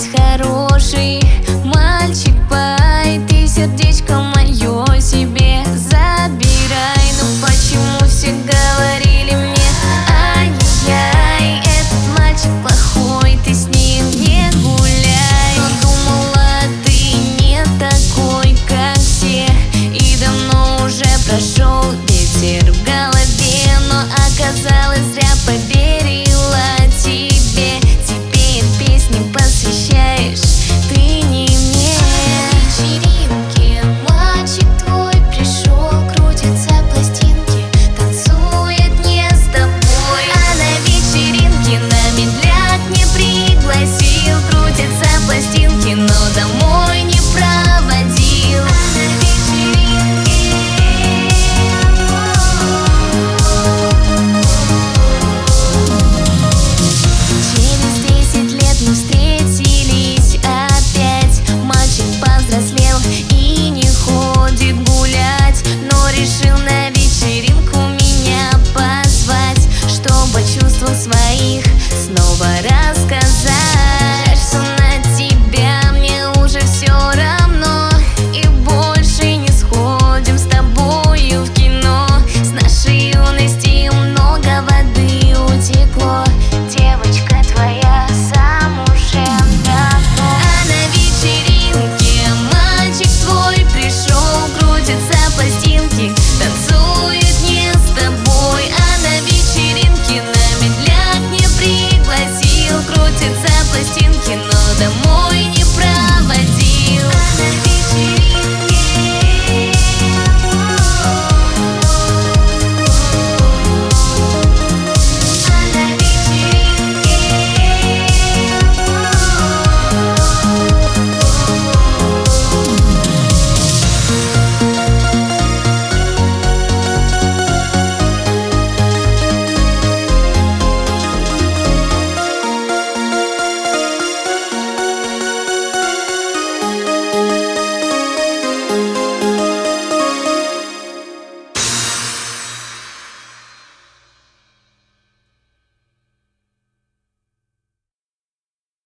есть хороший мальчик, пай, ты сердечко мое себе забирай. Но почему все говорили мне: ай-яй, этот мальчик плохой, ты с ним не гуляй. Но думала, ты не такой, как все, и давно уже прошел ветер в голове, но оказалось зря.